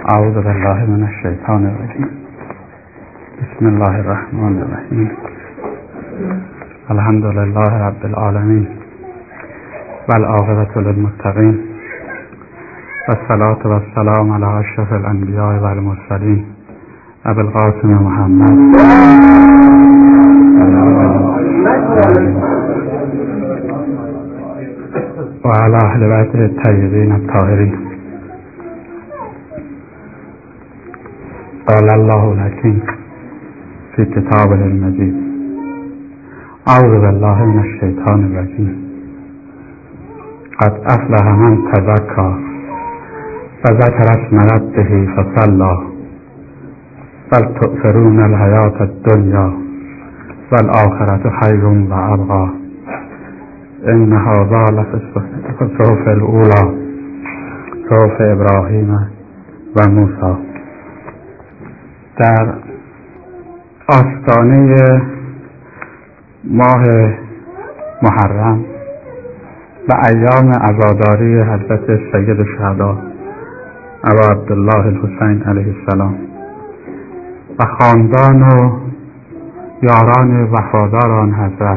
اعوذ بالله من الشیطان الرجیم. بسم الله الرحمن الرحیم. الحمد لله رب العالمین والعاقبة للمتقین والصلاة والسلام علی اشرف الانبیاء والمرسلین ابی القاسم محمد و علی اهل بیته الطیبین الطاهرین. قال الله الحکیم فی کتابه المجید. اعوذ بالله من الشیطان الرجیم. قد افلح من تزکی و ذکر اسم ربه فصلی بل تؤثرون الحیاة الدنیا والآخرة خیر و ابقی ان هذا لفی الصحف الاولی صحف ابراهیم و موسی. در آستانه ماه محرم و ایام عزاداری حضرت سید الشهدا ابا عبدالله الحسین علیه السلام و خاندان و یاران وفادار آن حضرت،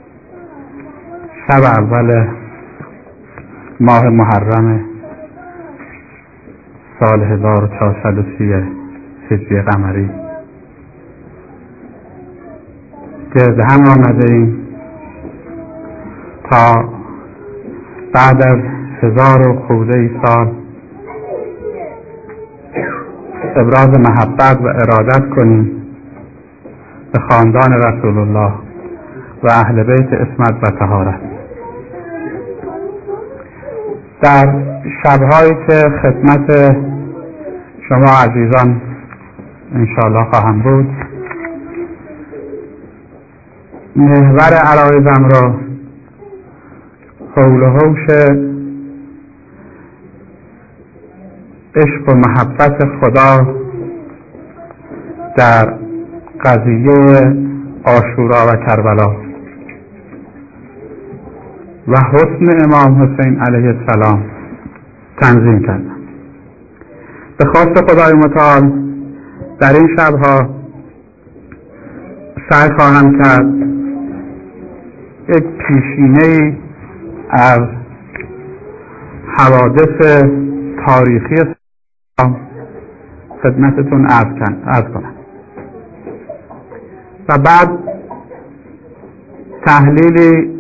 شب اول ماه محرم سال 1430 هجری قمری گرد هم آمده ایم تا بعد از 1000 و خورده سال ابراز محبت و ارادت کنیم به خاندان رسول الله و اهل بیت عصمت و طهارت. در شب‌هایی که خدمت شما عزیزان انشاءالله خواهم بود، محور عرایزم را حول و حوش عشق و محبت خدا در قضیه عاشورا و کربلا و حسن امام حسین علیه السلام تنظیم کردم. به خواست خدای متعال در این شبها سعی خواهم کرد یک پیشینه‌ای از حوادث تاریخی اسلام خدمتتون عرض کنم و بعد تحلیلی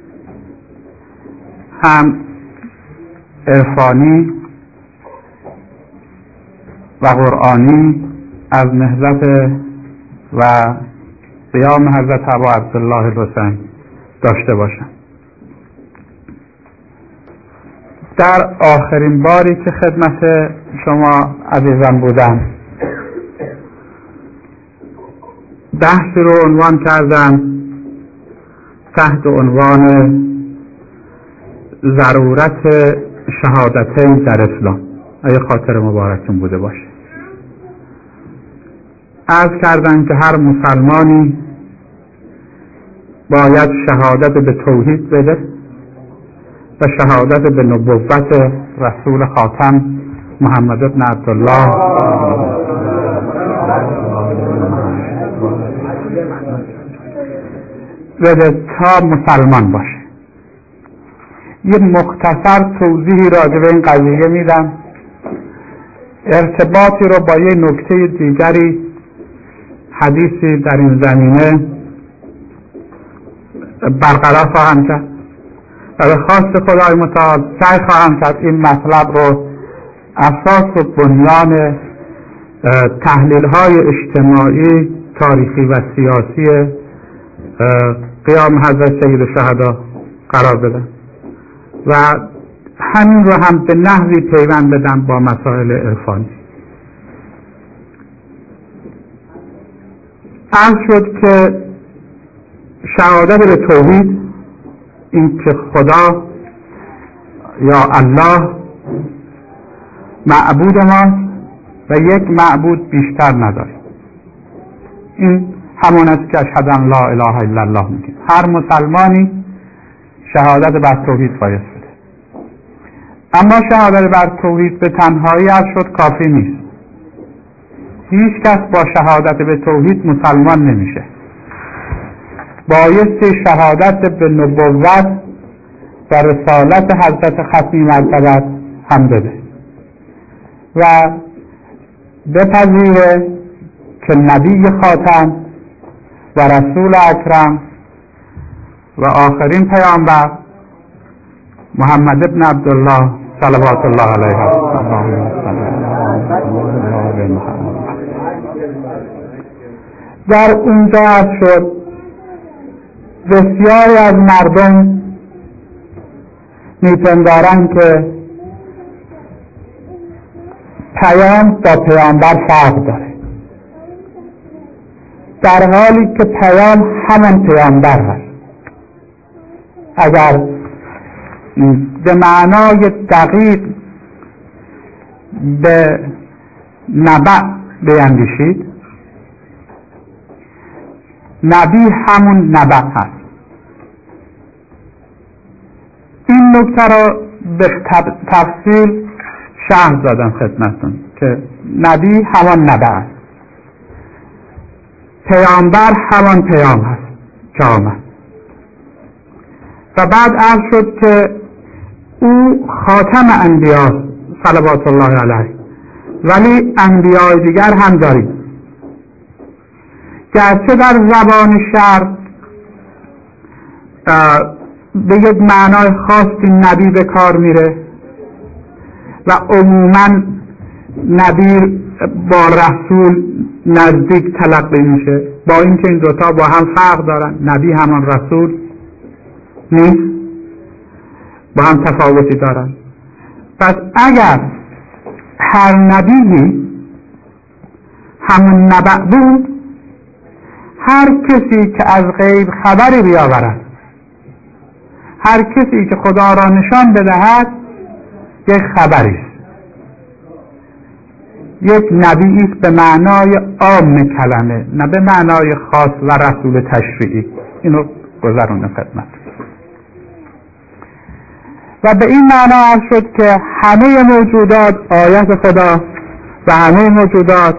هم عرفانی و قرآنی از نهضت و قیام حضرت ابا عبدالله الحسین داشته باشم. در آخرین باری که خدمت شما عزیزان بودم بحثی رو عنوان کردم تحت عنوان ضرورت شهادتین در اسلام، اگه خاطر مبارکتون بوده باشه. عرض کردم که هر مسلمانی باید شهادت به توحید بده و شهادت به نبوت رسول خاتم محمد ابن عبدالله بده تا مسلمان باشه. یه مختصر توضیحی راجع به این قضیه میدم، ارتباطی رو با یه نکته دیگری حدیثی در این زمینه برقرار خواهم کرد و به خواست خدای متعال سعی خواهم کرد این مطلب رو اساس و بنیان تحلیل‌های اجتماعی، تاریخی و سیاسی قیام حضرت سید الشهدا قرار بدم و همین رو هم به نحوی پیوند بدم با مسائل عرفانی. عرض شد که شهادت به توحید، این که خدا یا الله معبود ماست و یک معبود بیشتر نداره. این همون است که اشهد ان لا اله الا الله میگه. هر مسلمانی شهادت بر توحید بایست بده. اما شهادت بر توحید به تنهایی عرض شد کافی نیست. هیچ کس با شهادت به توحید مسلمان نمیشه، بایستی شهادت به نبوت و رسالت حضرت ختمی مرتبت هم بده و بپذیره که نبی خاتم و رسول اکرم و آخرین پیامبر محمد ابن عبدالله صلوات الله علیه در اونجا عرض شد بسیاری از مردم میپندارند که پیام با پیامبر فرق داره، در حالی که پیام همان پیامبر هست. اگر به معنای دقیق به نبع بیندیشید، نبی همون نبع هست. این نکته را به تفصیل شرح دادم خدمتتون که نبی همان نبع است، پیامبر همان پیام هست که آمد. و بعد عرض شد که او خاتم انبیاء صلوات الله علیه، ولی انبیاء دیگر هم داریم، گرچه در زبان شرق به یک معنای خاصی نبی به کار میره و عموما نبی با رسول نزدیک تلقی میشه، با اینکه این دوتا با هم فرق دارن. نبی همان رسول نیست، با هم تفاوتی دارن. پس اگر هر نبیی همون نبع بود، هر کسی که از غیب خبری بیاورد، هر کسی که خدا را نشان بدهد، یک خبری است، یک نبی است به معنای عام کلمه، نه به معنای خاص و رسول تشریعی. اینو گذرونم خدمت. و به این معنا عرض شد که همه موجودات آیت خدا و همه موجودات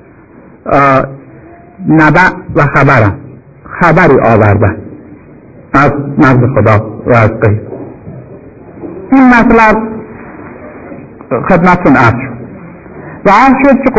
نبع و خبری آوردن از نزد خدا و از غیب. این مطلب خدمتتون عرض شد و عرض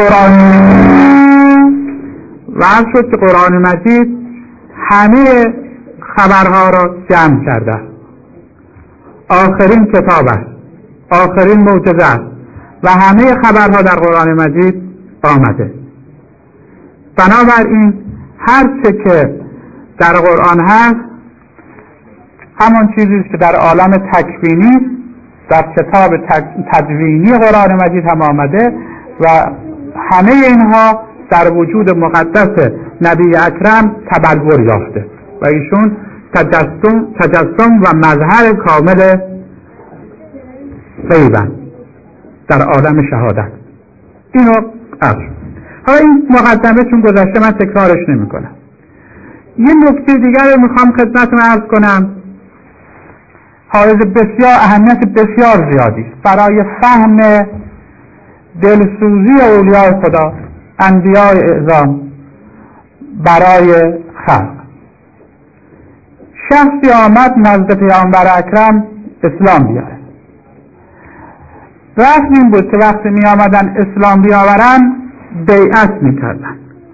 شد که قرآن مجید همه خبرها را جمع کرده. آخرین کتاب است، آخرین معجزه است و همه خبرها در قرآن مجید آمده. بنابراین هر چه که در قرآن هست همان چیزی است که در عالم تکوینی در کتاب تدوینی قرآن مجید هم آمده و همه اینها در وجود مقدس نبی اکرم تبلور یافته و ایشون تجسم و مظهر کامل غیبن در عالم شهادت. اینو حالا این مقدمه چون گذشته من تکرارش نمی کنم. یه نکته دیگر میخوام خدمتتون عرض کنم، حائز بسیار اهمیت بسیار زیادی برای فهم دلسوزی اولیاء خدا، انبیاء اعظام برای خلق. شخصی آمد نزد پیامبر اکرم اسلام بیاره. رسم این بود که وقتی می آمدن اسلام بیاورن بیعت می کردن.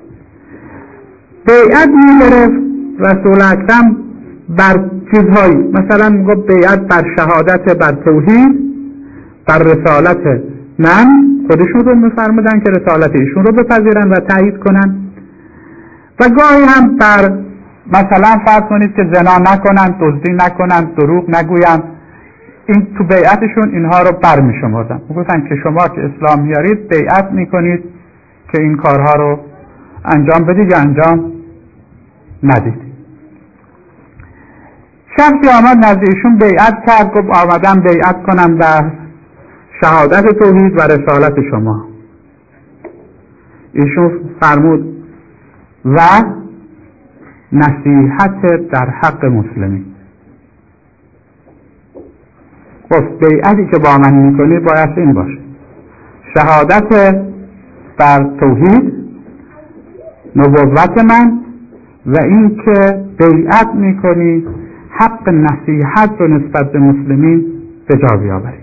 بیعت می گرفت رسول اکرم بر چیزهایی، مثلا می گفت بیعت بر شهادت بر توحید، بر رسالت من، خودشون رو می فرمودن که رسالت ایشون رو بپذیرن و تایید کنن، و گاهی هم بر مثلا فرض کنید که زنا نکنن، دزدی نکنن، دروغ نگوین. این تو بیعتشون اینها رو برمی شمردن. میگفتن که شما که اسلام میارید بیعت میکنید که این کارها رو انجام بدید یا انجام ندید. شخصی آمد نزد ایشون بیعت کرد، گفت آمدم بیعت کنم در شهادت توحید و رسالت شما. ایشون فرمود و نصیحت در حق مسلمین. گفت بیعتی که با من میکنی باید این باشه: شهادت بر توحید نبوت من و این که بیعت میکنی حق نصیحت رو نسبت به مسلمین به جا بیاوری.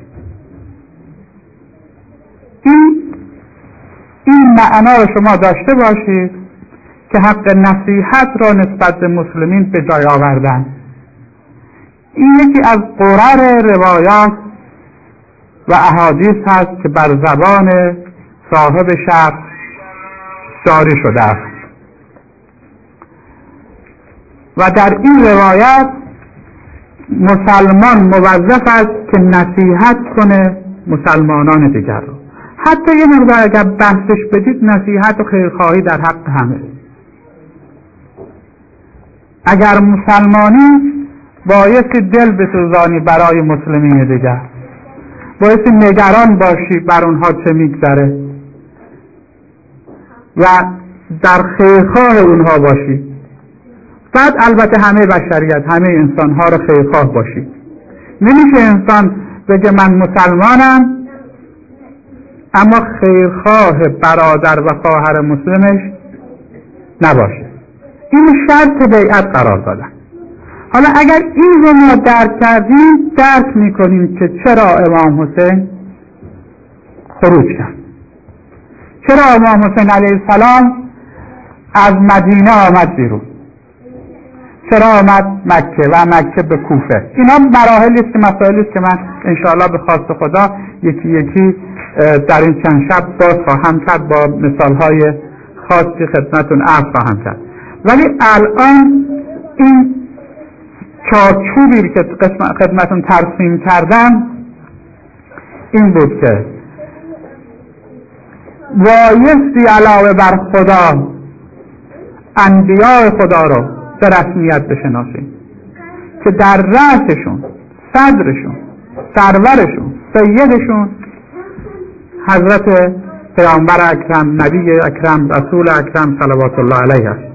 این معنا رو شما داشته باشید که حق نصیحت را نسبت به مسلمین به جای آوردن. این یکی از قرر روایات و احادیث هست که بر زبان صاحب شرح جاری شده است و در این روایت مسلمان موظف است که نصیحت کنه مسلمانان دیگر رو. حتی یه مقدار اگر بحثش بدید نصیحت و خیرخواهی در حق همه. اگر مسلمانی بایستی دل بسوزانی برای مسلمین دیگر، بایستی نگران باشی بر اونها چه میگذره و در خیرخواه اونها باشی. بعد البته همه بشریت، همه انسانها رو خیرخواه باشی. نمیشه انسان بگه من مسلمانم اما خیرخواه برادر و خواهر مسلمش نباشه. این شرط بیعت قرار دادن. حالا اگر این رو ما درک کردیم، درک میکنیم که چرا امام حسین خروج کرد، چرا امام حسین علیه السلام از مدینه آمد بیرون، چرا آمد مکه و مکه به کوفه. اینا مراحلی است که مسائلی است که من انشاءالله به خواست خدا یکی یکی در این چند شب باز خواهم کرد، با مثالهای خاصی خدمتون عرض خواهم کرد. ولی الان این چارچوبی که خدمتون ترسیم کردم این بود که بایستی علاوه بر خدا انبیاء خدا رو به رسمیت بشناسیم که در رأسشون، صدرشون، سرورشون، سیدشون حضرت پیامبر اکرم، نبی اکرم، رسول اکرم صلوات الله علیه است.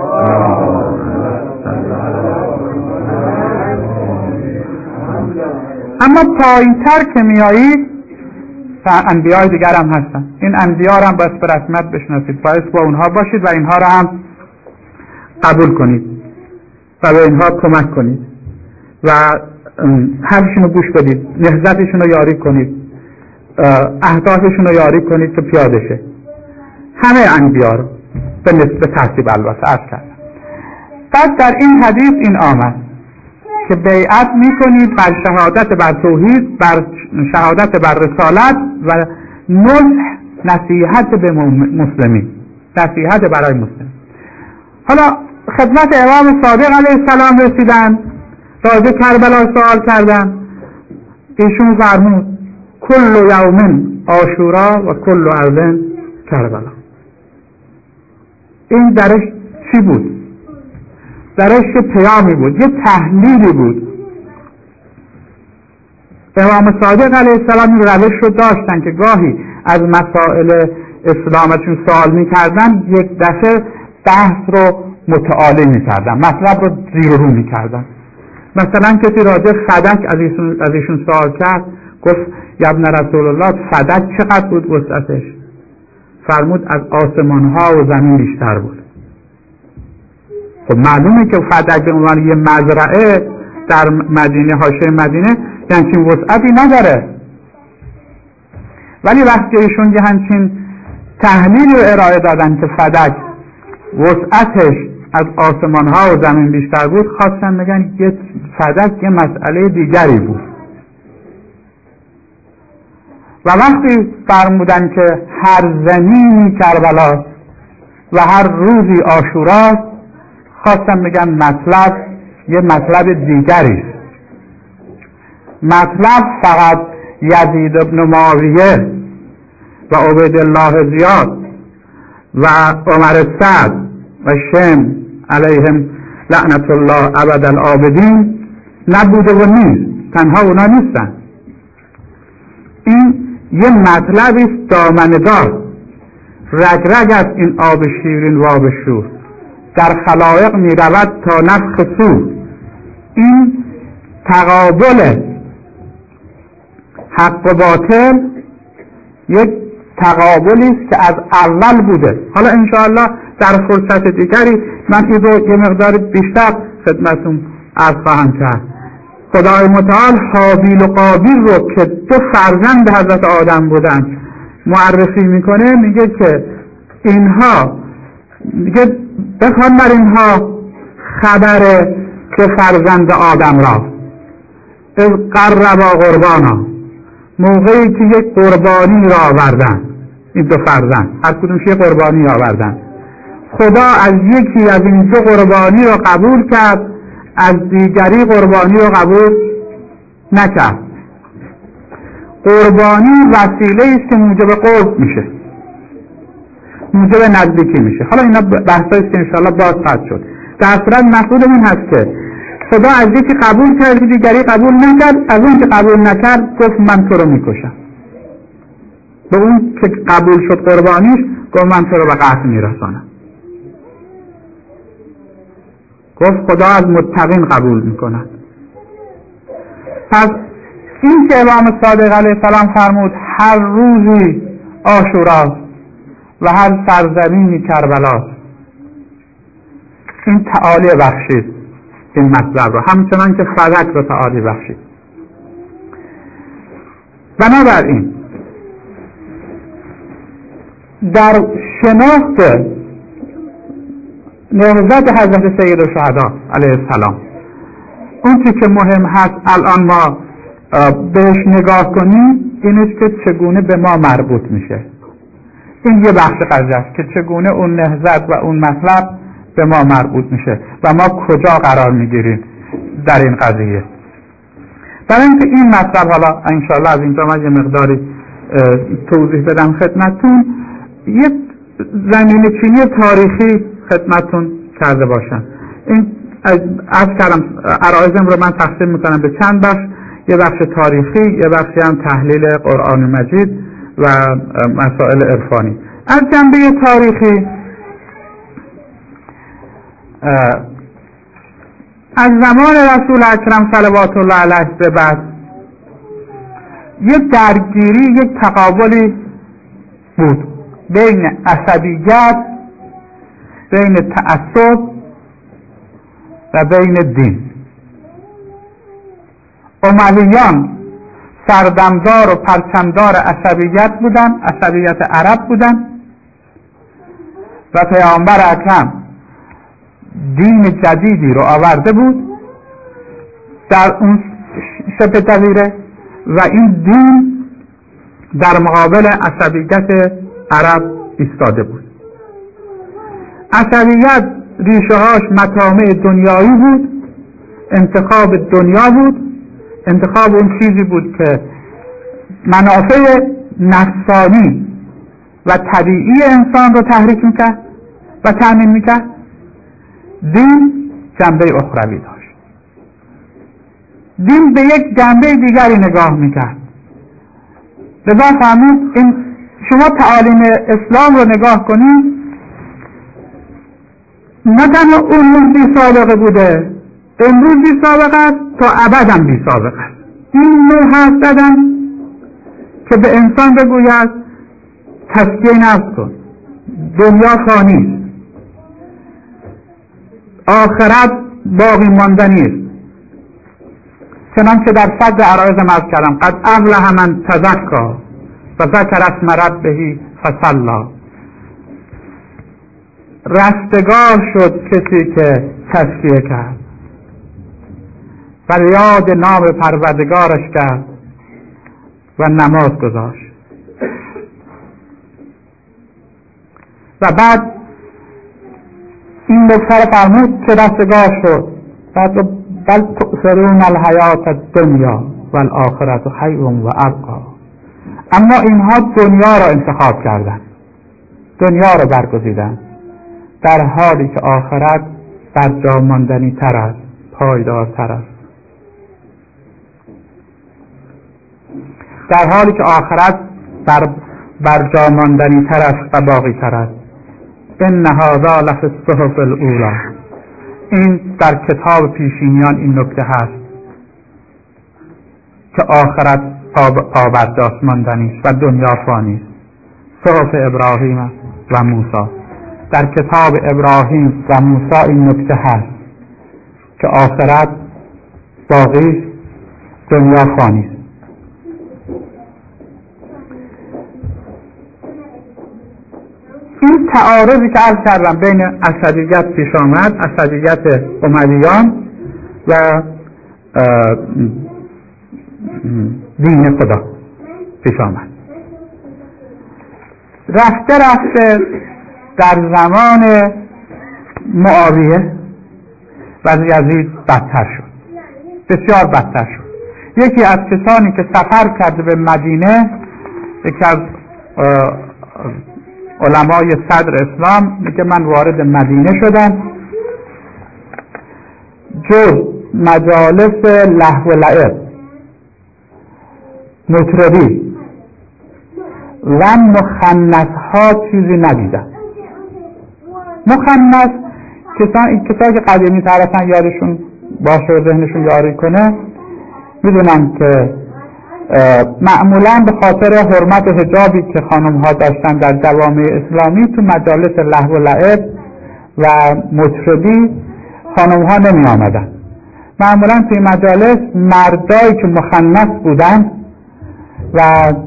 اما پایین‌تر که میایید انبیاء دیگر هم هستن. این انبیاء رو هم باید به رسمیت بشناسید، باید با اونها باشید و اینها رو هم قبول کنید و به اینها کمک کنید و حرفشون رو گوش بدید، نهضتشون رو یاری کنید، اهدافشون رو یاری کنید که پیاده شه. همه انبیاء رو به ترتیب البته عرض کردم. بعد در این حدیث این آمد که بیعت میکنید بر شهادت بر توحید، بر شهادت بر رسالت و نصیحت به مسلمین، نصیحت برای مسلمین. حالا خدمت امام صادق علیه السلام رسیدن، راجع کربلا سوال کردن. ایشون فرمود کل یوم عاشورا و کل ارض کربلا. این درش چی بود؟ درش یه پیامی بود، یه تحلیلی بود. امام صادق علیه السلام این روش رو داشتن که گاهی از مسائل اسلامشون سوال میکردن، یک دفعه بحث رو متعالی میکردن، مطلب رو زیر و رو میکردن. مثلا کسی راجع فدک از ایشون سوال کرد، گفت یا ابن رسول الله فدک چقدر بود وسعتش؟ فرمود از آسمان ها و زمین بیشتر بود. خب معلومه که فدک به عنوان یه مزرعه در مدینه، حاشیه مدینه، یعنی چین وسعتی نداره. ولی وقتی ایشون یه همچین تحلیل رو ارائه دادن که فدک وسعتش از آسمان ها و زمین بیشتر بود، خواستن بگن یه فدک یه مسئله دیگری بود. و وقتی فرمودن که هر زمینی کربلا و هر روزی عاشورا، خواستم بگم مطلب یه مطلب دیگری است. مطلب فقط یزید ابن معاویه و عبیدالله زیاد و عمر سعد و شم علیهم لعنت الله ابد العابدین نبوده و نیست، تنها اونا نیستن. این یه مطلبی است دامنه‌دار، رگ رگ از این آب شیرین و آب شور در خلایق می رود تا نفخ صور. این تقابل حق و باطل یک تقابلی است که از اول بوده. حالا انشاءالله در فرصت دیگری من این رو یه مقدار بیشتر خدمتون عرض خواهم کرد. خدای متعال حابیل و قابیل رو که دو فرزند حضرت آدم بودن معرفی میکنه، میگه که اینها میگه بخوان بر اینها خبر که فرزند آدم را از قربا قربانا، موقعی که یک قربانی را آوردن، این دو فرزند هر کدومش یک قربانی آوردن، خدا از یکی از این دو قربانی را قبول کرد، از دیگری قربانی را قبول نکرد. قربانی وسیله است که موجب قرب میشه، موجب نزدیکی میشه. حالا اینا بحثایی است که انشاءالله باز خواهد شد. در صورت مقصود این هست که خدا از یکی قبول کرد، دیگری قبول نکرد، از اون که قبول نکرد گفت من تو رو میکشم. به اون که قبول شد قربانیش گفت من تو رو به قتل میرسانم. گفت خدا از متقین قبول میکند. پس این که امام صادق علیه السلام فرمود هر روزی عاشوراست و هر سرزمینی کربلاست، این تعالی بخشید این مطلب رو، همچنان که فلک رو تعالی بخشید. بنابراین در شناخت نهضت حضرت سید الشهدا علیه السلام اون چیزی که مهم هست الان ما بهش نگاه کنیم این است که چگونه به ما مربوط میشه. این یه بخش قضیه است که چگونه اون نهضت و اون مطلب به ما مربوط میشه و ما کجا قرار میگیریم در این قضیه. برای اینکه این مطلب حالا انشاءالله از اینجا من یه مقداری توضیح بدم خدمتون، یه زمینه چینی تاریخی خدمتون کرده باشم. این از کردم عرایزم رو من تقسیم میکنم به چند بخش، یه بخش تاریخی، یه بخشی هم تحلیل قرآن مجید و مسائل عرفانی. از جنبه تاریخی از زمان رسول اکرم صلوات الله علیه به بعد یک درگیری، یک تقابلی بود بین عصبیت، بین تعصب و بین دین. امویان سردمدار و پرچمدار عصبیت بودن، عصبیت عرب بودن، و پیامبر اکرم دین جدیدی رو آورده بود در اون شبه جزیره و این دین در مقابل عصبیت عرب ایستاده بود. عصبیت ریشه هاش مطامع دنیایی بود، انتخاب دنیا بود، انتخاب اون چیزی بود که منافع نفسانی و طبیعی انسان رو تحریک میکرد و تأمین میکرد. دین جنبه اخروی داشت. دین به یک جنبه دیگری نگاه میکرد. لذا فرمود این شما تعالیم اسلام رو نگاه کنید، نه تنها اون روز بی سابقه بوده، امروز بی سابقه است، تا ابد هم بی سابقه است. این نوع حرف زدن که به انسان بگوید تزکیه نفس کن، دنیا فانی است، آخرت باقی ماندنی است. چنانکه در صدر عرایز عرض کردم قد افلح من تزکا و ذکر اسم ربه فصلی، رستگار شد کسی که تزکیه کرد و یاد نام پروردگارش کرد و نماز گذاشت. و بعد این نکته فرمود که رستگار شد، بعد بل تؤثرون الحیات الدنیا والآخرة خیر و ابقی. اما اینها دنیا را انتخاب کردند، دنیا را برگزیدند، در حالی که آخرت برجا ماندنی تر است، پایدار تر است. در حالی که آخرت برجا ماندنی تر است و باقی تر است. ان هذا لفی الصحف الاولی، این در کتاب پیشینیان این نکته هست که آخرت پابرجاست، ماندنی است و دنیا فانی است. صحف ابراهیم و موسی. در کتاب ابراهیم و موسی این نکته هست که آخرت باقی، دنیا فانی است. این تعارضی که عرض کردم بین اسدیت پیش آمد، اسدیت امیدیان و دین خدا پیش آمد. رفته در زمان معاویه وضع یزید بدتر شد، بسیار بدتر شد. یکی از کسانی که سفر کرده به مدینه، یکی از علمای صدر اسلام میگه من وارد مدینه شدم، جز مجالس لهو و لعب، مطربی و مخنث ها چیزی ندیدم. مخنث کسایی که قدیمی طرفن یادشون باشه و ذهنشون یاری کنه میدونن که معمولا به خاطر حرمت حجابی که خانم ها داشتن در جوامع اسلامی تو مجالس لهو و لعب و مطربی خانم ها نمی آمدن. معمولا توی مجالس مردایی که مخنث بودن و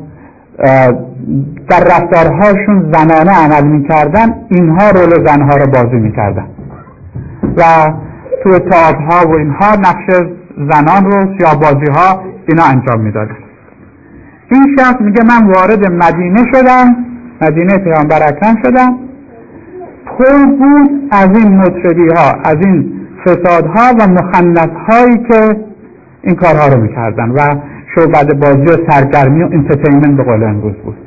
در رفتارهاشون زنانه عمل میکردن، اینها رول زنها رو بازی میکردن و توی تئاترها و اینها نقش زنان رو، سیاه‌بازی ها اینا انجام میدادن. این شخص میگه من وارد مدینه شدم، مدینه پیامبر اکرم شدم، پر بود از این مطربی ها، از این فسادها و مخنث هایی که این کارها رو میکردن و شعبده بازی و سرگرمی و انترتینمنت به قول امروز بود.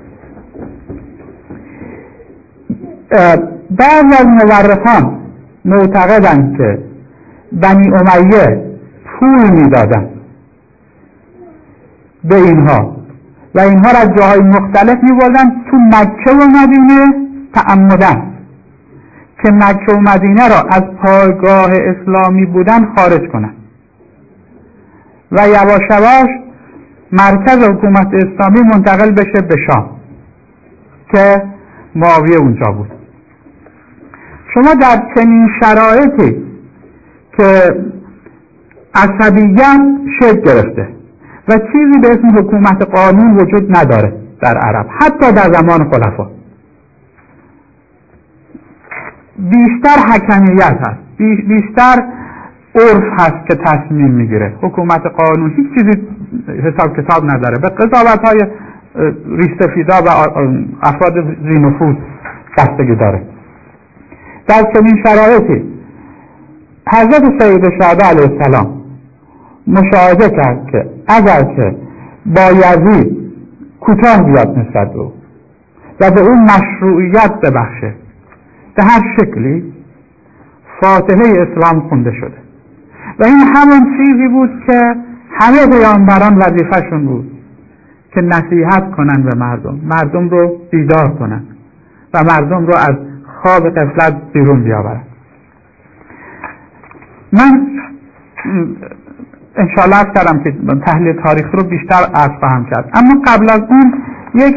بعضی از مورخان معتقدند که بنی امیه پول میدادن به اینها و اینها را از جاهای مختلف میبردن تو مکه و مدینه تعمدن که مکه و مدینه را از پایگاه اسلامی بودن خارج کنن و یواش یواش مرکز حکومت اسلامی منتقل بشه به شام که معاویه اونجا بود. شما در چنین شرایطی که عصبیت شکل گرفته و چیزی به اسم حکومت قانون وجود نداره در عرب، حتی در زمان خلفا، بیشتر حکمیت هست، بیشتر عرف هست که تصمیم میگیره. حکومت قانون هیچ چیزی حساب کتاب نداره، به قضاوت های ریشسفیدا و افراد ذی نفوذ بستگی داره. در چنین شرایطی حضرت سید شهدا علیه السلام مشاهده کرد که اگر که با یزید کوتاه بیاد نسبت او و به اون مشروعیت ببخشه به هر شکلی، فاتحه اسلام خونده شده و این همون چیزی بود که همه پیامبران وظیفه‌شون بود که نصیحت کنن به مردم رو بیدار کنن و مردم رو از خواب غفلت بیرون بیاورن. من انشاءالله عرض کردم که تحلیل تاریخ رو بیشتر عرض خواهم کرد، اما قبل از اون یک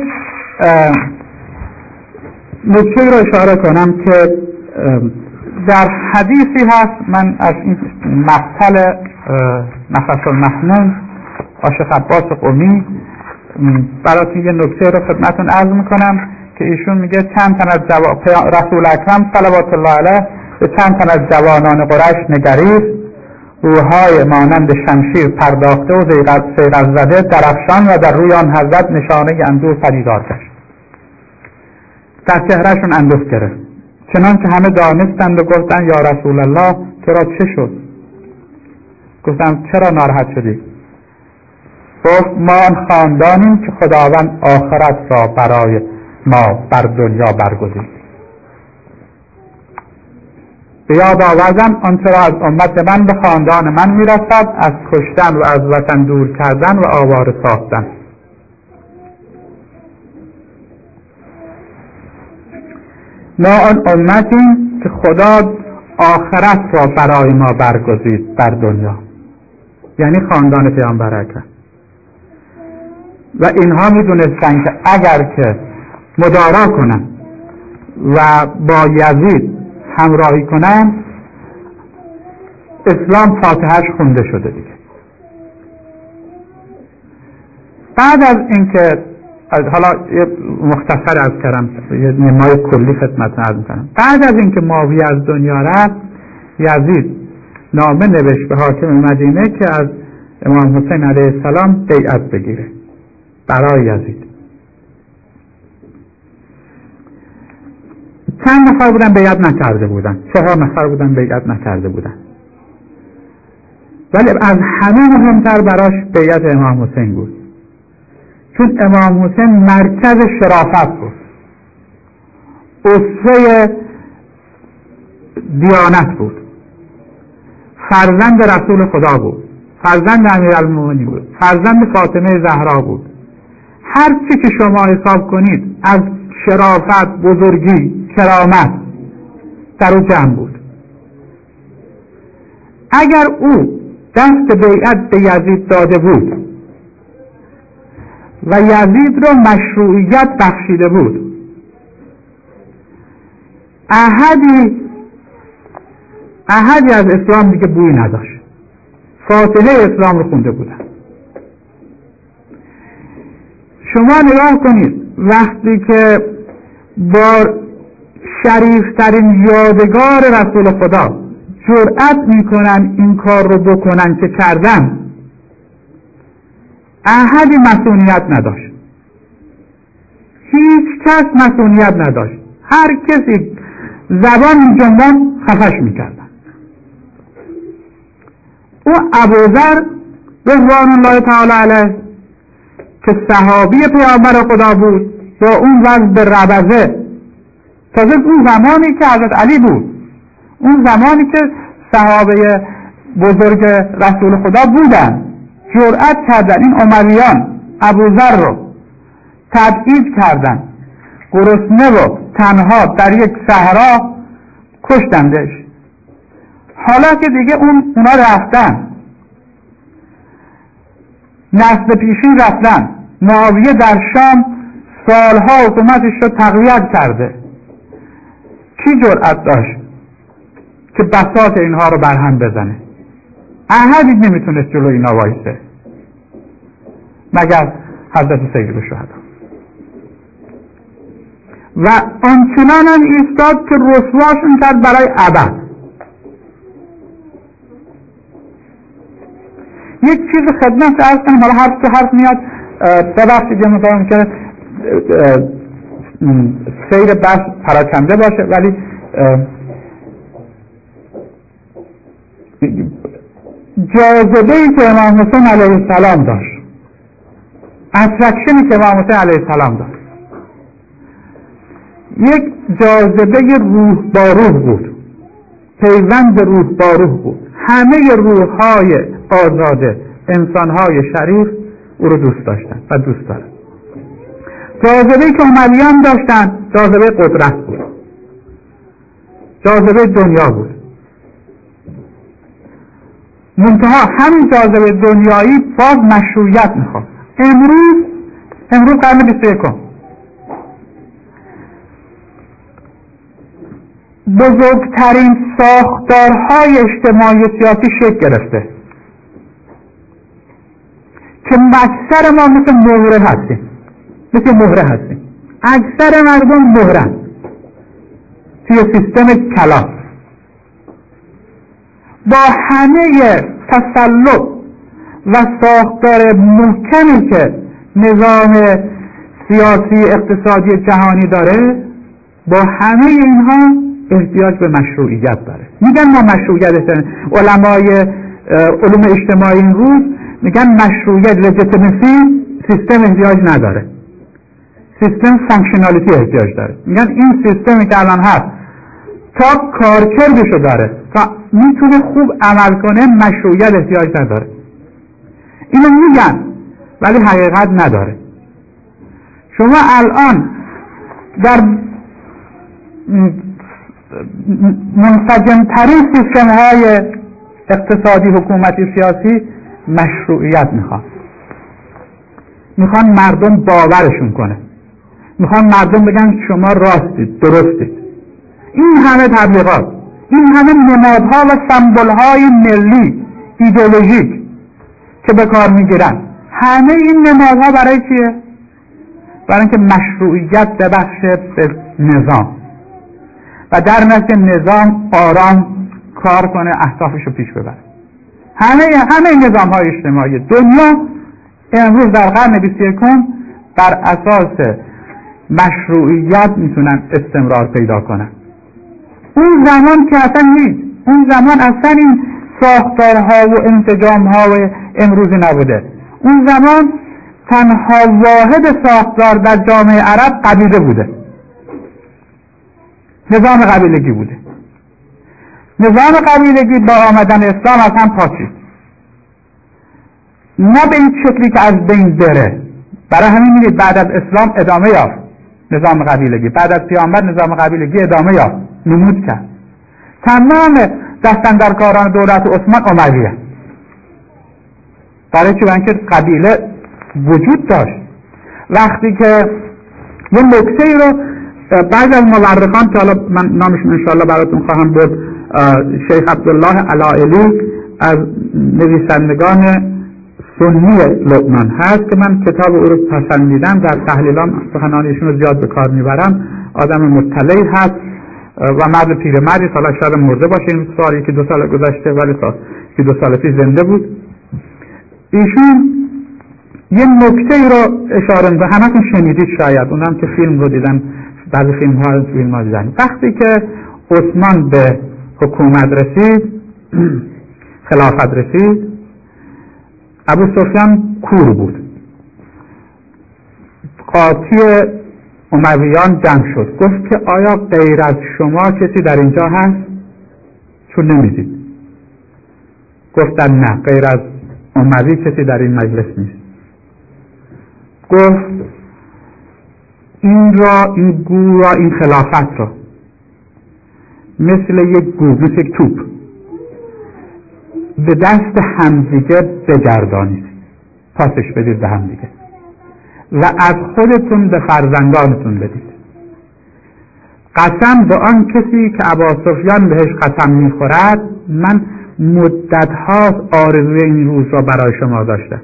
نکته رو اشاره کنم که در حدیثی هست، من از این مقتل نفس المحمون عاشق عباس قمی براتون یه نکته رو خدمتون عرض میکنم که ایشون میگه چند تن از رسول اکرم صلوات الله علیه به چند تن از جوانان قریش نگریست، روحای مانند شمشیر پرداخته و صیقل زده درفشان و در روی آن حضرت نشانه اندوه پدیدار گشت. در چهرهشون اندوه گرفت، چنان که همه دانستند و گفتند یا رسول الله چرا چه شد؟ گفتم چرا ناراحت شدی؟ گفت ما آن خاندانیم که خداوند آخرت را برای ما بر دنیا برگزید. به یاد آوردم آنچه را از امت من به خاندان من میرسد، از کشتن و از وطن دور کردن و آواره ساختن. ما آن امتیم که خدا آخرت را برای ما برگزید بر دنیا، یعنی خاندان پیامبر اکرم. و اینها میدونستن که اگر که مدارا کنن و با یزید همراهی کنن، اسلام فاتحهش خونده شده دیگه. بعد از اینکه حالا مختصر از کردم، یه نمای کلی خدمت عرض می‌کنم. بعد از اینکه معاویه از دنیا رفت، یزید نامه نوشت به حاکم مدینه که از امام حسین علیه السلام بیعت بگیره برای یزید. چند نفر بودن بیعت نکرده بودن؟ 4 نفر بودن بیعت نکرده بودن، ولی از همه مهمتر براش بیعت امام حسین بود، چون امام حسین مرکز شرافت بود، اسوه دیانت بود، فرزند رسول خدا بود، فرزند امیرالمومنین بود، فرزند فاطمه زهرا بود. هر چی که شما حساب کنید از شرافت، بزرگی، کرامت در او جمع بود. اگر او دست بیعت به یزید داده بود و یزید را مشروعیت بخشیده بود، احدی از اسلام دیگه بوی نداشت. فاتحه اسلام رو خونده بودن. شما نگاه کنید وقتی که با شریفترین یادگار رسول خدا جرأت میکنن این کار رو بکنن که کردن، احدی مسئولیت نداشت، هیچ کس مسئولیت نداشت، هر کسی زبان جنبان خفش میکردن. او ابوذر رضوان الله تعالی علیه که صحابی پیامبر خدا بود، با اون وضع به ربزه، تازه اون زمانی که حضرت علی بود، اون زمانی که صحابه بزرگ رسول خدا بودن، جرأت کردن این امویان ابوذر رو تبعید کردن، گرسنه و تنها در یک صحرا کشتندش. حالا که دیگه اونا رفتن، نسل پیشین رفتن، معاویه در شام سالها حکومتش رو تقویت کرده، کی جرأت داشت که بساط اینها رو برهم بزنه؟ احدی نمیتونست جلو اینا وایسه مگر حضرت سید الشهدا. و آنچنان هم ایستاد که رسواشون کرد برای ابد. یک چیز خدمت عرض کنم، حالا حرف میاد، ببخشید میکنم که سیر بحث پراکنده باشه، ولی جاذبه‌ای که امام حسین علیه السلام داشت، اترکشنی که امام حسین علیه السلام داشت، یک جاذبه روح با روح بود، پیوند روح با روح بود. همه روح‌های آزاده، انسان‌های شریف او رو دوست داشتن و دوست دارن. جاذبه‌ای که امویان داشتن جاذبه قدرت بود، جاذبه دنیا بود. منتها همین جاذبه دنیایی باز مشروعیت میخواد. امروز قرن 21 بزرگترین ساختارهای اجتماعی و سیاسی شکل گرفته که اکثر ما مثل مهره هستیم، اکثر مردم مهرن توی سیستم کلاس، با همه تسلط و ساختار محکمی که نظام سیاسی اقتصادی جهانی داره، با همه اینها احتیاج به مشروعیت داره. میگن ما مشروعیت داریم. علمای علوم اجتماعی این روز میگن مشروعیت لجیتیمسی سیستم احتیاج نداره، سیستم فانکشنالیتی احتیاج داره. میگن این سیستمی که الان هست تا کارکردشو داره، تا میتونه خوب عمل کنه، مشروعیت احتیاج نداره. اینو میگن ولی حقیقت نداره. شما الان در منسجمترین سیستم های اقتصادی، حکومتی، سیاسی مشروعیت میخوان مردم باورشون کنه. میخوان مردم بگن شما راستید، درستید. این همه تبلیغات، این همه نمادها و سمبولهای ملی ایدئولوژیک که به کار میگیرن، همه این نمادها برای چیه؟ برای اینکه مشروعیت ببخشه به نظام و در نتیجه نظام آرام کار کنه، اهدافش رو پیش ببره. همه نظام های اجتماعی دنیا امروز در قرن 21 بر اساس مشروعیت میتونن استمرار پیدا کنن. اون زمان که اصلا نیست، اون زمان اصلا این ساختارها و انسجامها و امروزی نبوده. اون زمان تنها واحد ساختار در جامعه عرب قبیله بوده، نظام قبیلگی بوده. نظام قبیلگی با آمدن اسلام از هم پاشید، نه به این شکلی که از بین بره. برای همین میگید بعد از اسلام ادامه یافت نظام قبیلگی، بعد از پیامبر نظام قبیلگی ادامه یافت، نمود کرد. تمام دستاندرکاران دولت عثمان امویه. برای چی؟ برای اینکه قبیله وجود داشت. وقتی که یه نکته ای رو بعضی از مورخان که حالا من نامشون انشاءالله براتون خواهم برد، شیخ عبدالله علائلی از نویسندگان سنی لبنان هست که من کتاب او رو پسندیدم، در تحلیلام سخنانیشون رو زیاد به کار میبرم. آدم مطلعی هست و مرد پیرمردی، حالا شاید مرده باشه این سال، یکی 2 سال گذشته، ولی تا 2 سال پیش زنده بود. ایشون یه نکته ای رو اشاره میکنه، همتون شنیدید شاید، اونم که فیلم رو دیدن، بعضی فیلم ها دیدن. وقتی که عثمان به حکومت رسید، خلافت رسید، ابو سفیان کور بود، قاطی امویان جمع شد. گفت که آیا غیر از شما کسی در اینجا هست؟ چون نمیدید. گفتن نه، غیر از اموی کسی در این مجلس نیست. گفت این گو را، این خلافت را مثل یک گو، مثل یک توپ به دست همدیگه بگردانید، پاسش بدید به همدیگه و از خودتون به فرزندانتون بدید. قسم به آن کسی که ابا سفیان بهش قسم میخورد، من مدت‌ها آرزوی این روز را برای شما داشتم.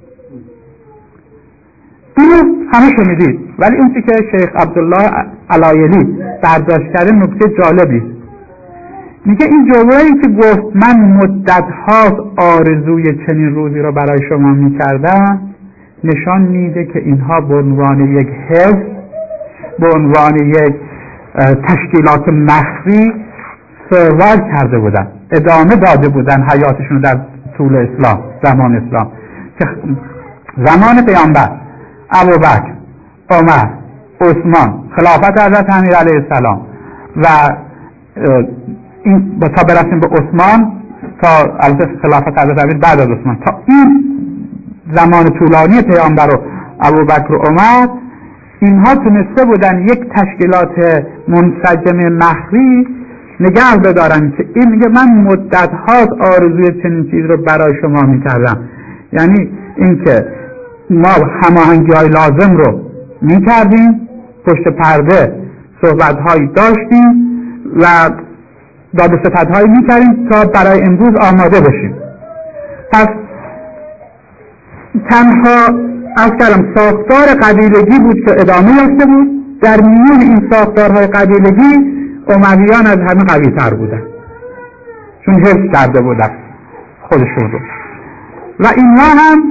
اینو همه شنیدید، ولی اون که شیخ عبدالله علایلی برداشت کرده نکته جالبی. میگه این جمله‌ای که گفت من مدت‌ها آرزوی چنین روزی را برای شما میکردم، نشان میده که اینها به عنوان یک حزب، به عنوان یک تشکیلات مخفی سروایو کرده بودن، ادامه داده بودن حیاتشون در طول اسلام، زمان اسلام، که زمان پیامبر، ابوبکر، عمر، عثمان، خلافت حضرت امیر علیه السلام و این تا برسیم به عثمان، تا البته خلافت حضرت امیر بعد از عثمان، تا این زمان طولانی پیامبر و ابوبکر و عمر، اینها تونسته بودن یک تشکیلات منسجم مخفی نگه بدارن که این میگه من مدت هاست آرزوی چنین چیز رو برای شما میکردم. یعنی اینکه ما هماهنگی های لازم رو میکردیم، پشت پرده صحبت هایی داشتیم و داد و ستد هایی میکردیم تا برای امروز آماده بشیم. پس تنها از کلم ساختار قبیلگی بود که ادامه یافته بود. در میون این ساختارهای قبیلگی امویان از همه قوی تر بودن، چون حفظ کرده بودن خودشون رو، و اینها هم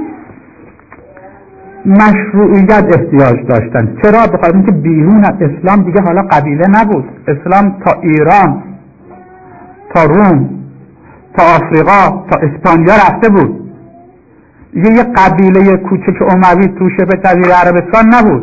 مشروعیت احتیاج داشتن. چرا؟ بخاطر اینکه بیرون از اسلام دیگه حالا قبیله نبود. اسلام تا ایران، تا روم، تا آفریقا، تا اسپانیا رفته بود. یه قبیله کوچک اموی تو شبه جزیره عربستان نبود.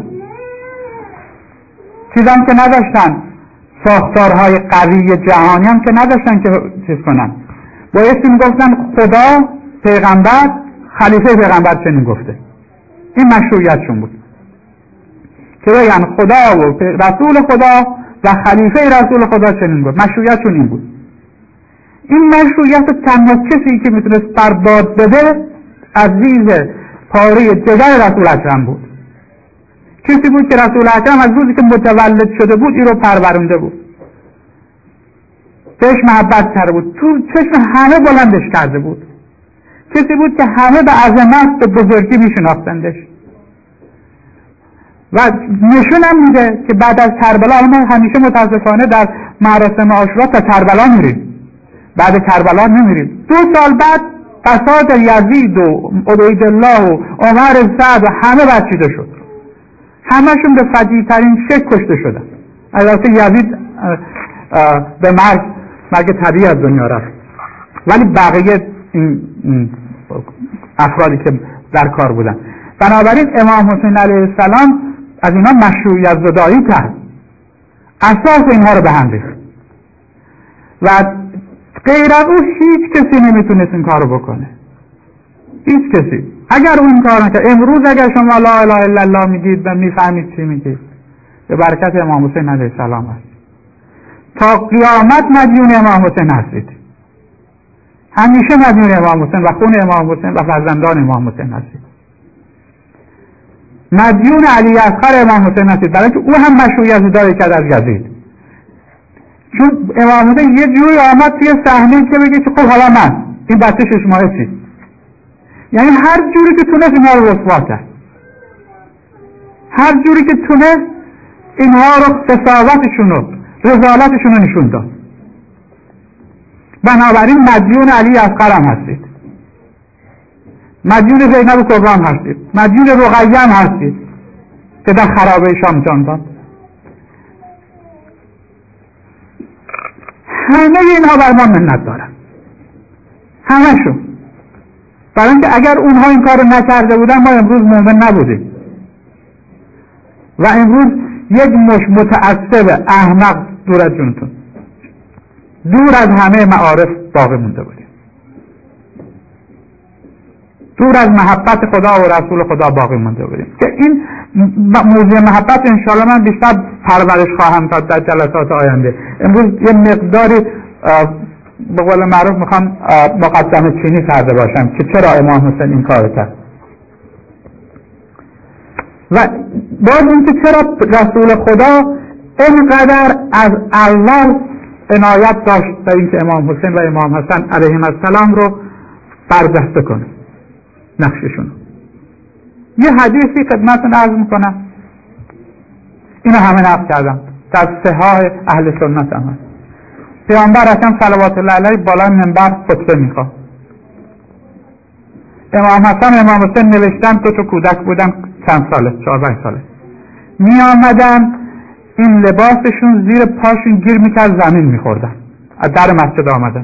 چیزام که نداشتن، ساختارهای قوی جهانی هم که نداشتن که چیز کنن. بایستی میگفتن خدا، پیغمبر، خلیفه پیغمبر چنین گفته. این مشروعیتشون بود که بگن خدا و رسول خدا و خلیفه رسول خدا چنین گفت. مشروعیتشون این بود. این مشروعیت تنها کسی که میتونست برباد بده عزیز پاره جگر رسول اکرم بود کسی بود که رسول اکرم از روزی که متولد شده بود این رو پرورونده بود، بهش محبت کرده بود، تو چشم همه بلندش کرده بود، کسی بود که همه به عظمت به بزرگی میشناختندش و نشونم میده که بعد از کربلا، ما همیشه متاسفانه در مراسم عاشورا تا کربلا میریم، بعد کربلا نمیریم. 2 سال بعد فساد یزید و عبیدالله و عمر سعد و همه برچیده شد، همشون به فجیع‌ترین شکل کشته شدن. البته یزید به مرگ طبیعی از دنیا رفت، ولی بقیه این افرادی که در کار بودن. بنابراین امام حسین علیه السلام از اینا مشروعیت زدایی کرد، اساس اینها رو به هم ریخت و غیر از او هیچ کسی نمیتونست این کارو بکنه، هیچ کسی. اگر اون کار نکرد، امروز اگر شما لا اله الا الله میگید و میفهمید چی میگید، به برکت امام حسین علیه السلام هست. تا قیامت مدیون امام حسین هستید، همیشه مدیون امام حسین و خون امام حسین و فرزندان امام حسین هستید، مدیون علی اصغر امام حسین هستید، برای که او هم مشروعیت زدایی کرد از یزید. چون امام حسین یه جوری آمد توی صحنه که بگه که خب حالا من این بچه 6 ماهه چی، یعنی هر جوری که تونست اینها رو رسوا کرد، هر جوری که تونست اینها رو قساوتشون رو رذالتشون رو نشون داد. بنابراین مدیون علی اصغر هم هستید، مدیون زینب کبرا هم هستید، مدیون رقیه هم هستید که در خرابه شام جان داد. همه اینها بر ما منت دارن، همشون، برای اینکه اگر اونها این کار رو نکرده بودن ما امروز مومن نبودیم و امروز یک مش متعصب احمق دور از جونتون، دور از همه معارف باقی مونده بودیم، دور از محبت خدا و رسول خدا باقی مونده بودیم که این موضوع محبت انشاءالله من بیشتر پرورش خواهم داد در جلسات آینده. امروز یه مقداری به قول معروف میخوام مقدمه چینی کرده باشم که چرا امام حسین این کار کرد و باز اینکه چرا رسول خدا اینقدر از اول عنایت داشت در اینکه امام حسین و امام حسن علیهم السلام رو برجسته کنه نقششون. یه حدیثی خدمتتون عرض میکنم، اینو همه نقل کردم، در صحاح اهل سنت هم هست. پیامبر اکرم صلوات الله علیه بالای منبر خطبه میخواد، امام حسن و امام حسین نوشتن 2 تا کودک بودن، چند ساله، 14 ساله، می آمدن این لباسشون زیر پاشون گیر میکرد، زمین میخوردن، از در مسجد آمدن،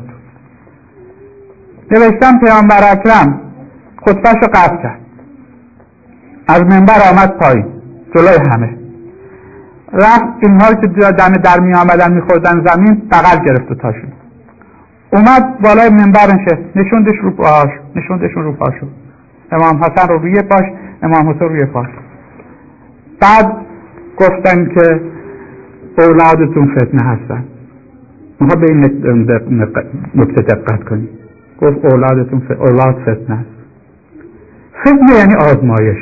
نوشتن پیامبر اکرم خطبهشو قطع کرد، از منبر آمد پایین جلوی همه، رفت اینها که دم در می آمدن میخوردن زمین بغل گرفت تاشون، اومد بالای منبر نشست، نشوندشون رو پاشو، امام حسن رو روی پاش، امام حسین روی پاش. بعد گفتن که اولادتون فتنه هستن، ما به این نکته دقت کنید. گفت اولاد فتنه است. فتنه یعنی آزمایش.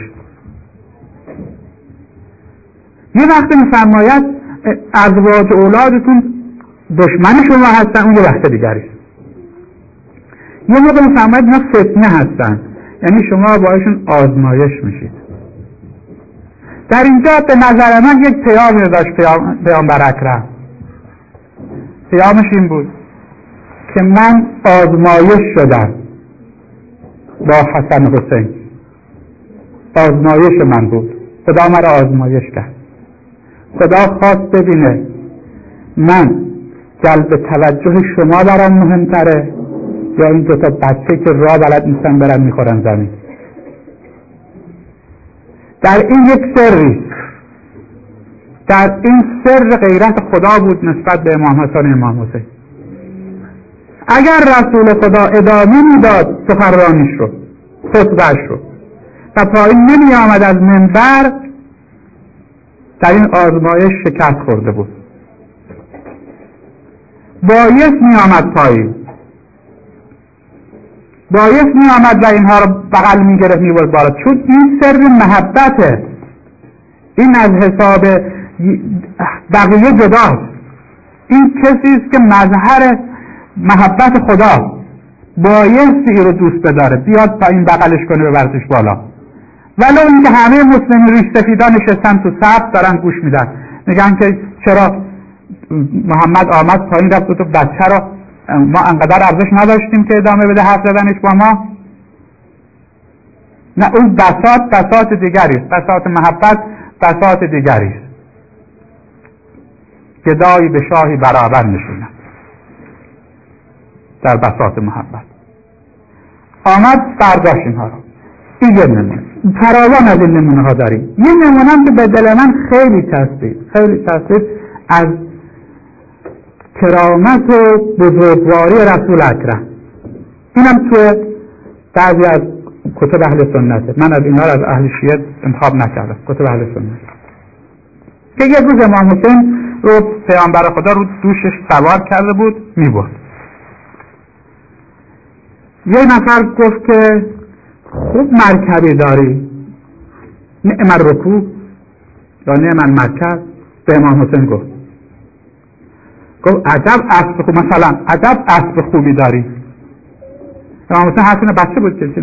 یه وقت میفرماید ازواج اولادتون دشمن شما هستن، اون یه وقت دیگری. یه موقع میفرماید اینا فتنه هستن، یعنی شما باشون آزمایش میشید. در اینجا به نظر من یک پیامی داشت پیامبر اکرم. پیامش این بود که من آزمایش شدم با حسن حسین، آزمایش من بود، خدا مرا آزمایش کرد. خدا خواست ببینه من جلب توجه شما برام مهمتره یا این 2 تا بچه که راه بلد نیستن برن میخورن زمین. در این یک سری، در این سر غیرت خدا بود نسبت به امام حسن و امام حسین. اگر رسول خدا ادامه میداد سخنرانیش رو، خطبه‌اش رو، و پایین نمی آمد از منبر، در این آزمایش شکست خورده بود. بایست می آمد پایین، بایست می آمد و اینها رو بغل می گرفت می برد بالا، چون این سر محبته، این از حساب بقیه جداست. این کسی است که مظهر محبت خدا، بایستی این رو دوست بداره، بیاد پایین بغلش کنه ببرتش بالا. ولو اینکه همه مسلمین ریش سفیدا نشستن تو صف دارن گوش میدن، میگن که چرا محمد آمد پایین رفت تو بچه را ما انقدر ارزش نداشتیم که ادامه بده حرف زدنش با ما؟ نه، اون بساط دیگری است. بساط محبت بساط دیگری است. گدایی به شاهی برابر نشوند در بساط محبت. آمد برداشت اینها رو. این یه نمونه. فراوان از این نمونه ها داریم. یه نمونه هم که به دل من خیلی چسبید از کرامت و بزرگواری رسول اکرم. اینم توی بعضی از کتب اهل سنته. من از اینا رو از اهل شیعه انتخاب نکردم، کتب اهل سنت. که یک روز امام حسین رو پیامبر خدا رو دوشش سوار کرده بود میبرد. یه نفر گفت که خوب مرکبی داری، نعم الرکوب یا نعم المرکب. به امام حسین گفت عجب اسب خوب، مثلا عجب اسب خوبی داری. امام حسین حسین بچه بود که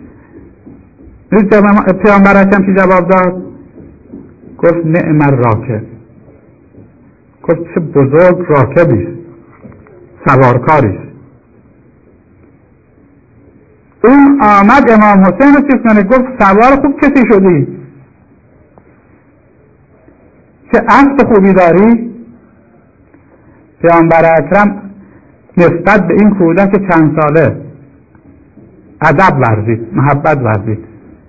پیامبر اکرم چی جواب داد؟ گفت نعم الراکب. گفت چه بزرگ راکبیست، سوارکاریست. اون آمد امام حسین رو چیز کنه، گفت سوار خوب کسی شدی، چه اسب خوبی داری. پیامبر اکرم نسبت به این کودک چند ساله ادب ورزید، محبت ورزید.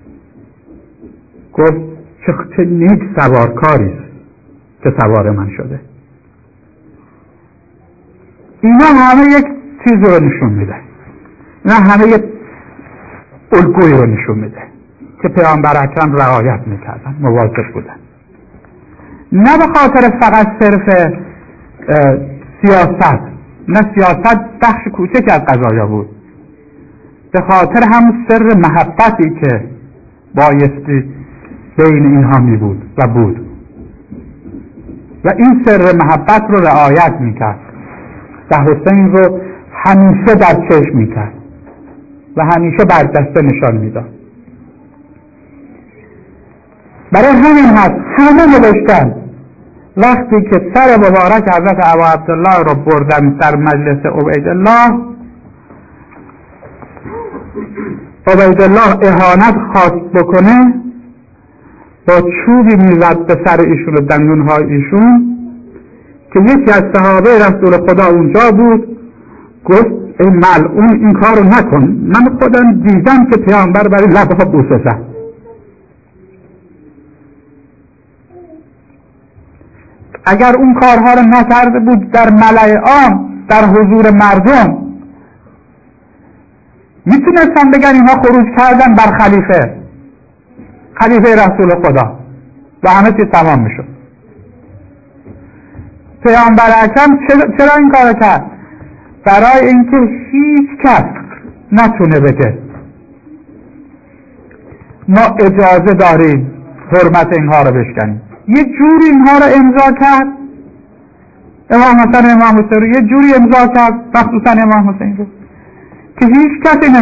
گفت چه نیک سوارکاریست که سوار من شده. اینا همه یک چیز رو نشون میده، اینا همه یک الگویی رو نشون میده که پیامبر اکرم رعایت میکردن، مواظب بودن. نه به خاطر فقط صرف سیاست، نه سیاست بخش کوچک از قضایا بود، به خاطر هم سر محبتی که بایستی بین اینها می بود و بود و این سر محبت رو رعایت میکرد و حسین رو همیشه در چشم میکرد و همیشه برجسته نشان میداد. برای همین هست همه نوشتن وقتی که سر مبارک حضرت ابا عبدالله رو بردن در مجلس عبیدالله اهانت خواست بکنه، با چوبی میزد به سر ایشون و دندونهای ایشون، که یکی از صحابه رسول خدا اونجا بود. گفت ای ملعون این کارو نکن، من خودم دیدم که پیامبر برای لبها بوسه زد. اگر اون کارها رو نکرده بود در ملأ عام در حضور مردم، میتونستن بگن اینها خروج کردن بر خلیفه رسول خدا و همه چیز تمام میشد. پیامبر اکرم چرا این کار کرد؟ برای اینکه هیچ کس نتونه بگه ما اجازه داریم حرمت اینها رو بشکنیم. یه جوری اینها رو امضا کرد، امام حسن و امام حسین رو یه جوری امضا کرد، مخصوصا امام حسین رو، که هیچ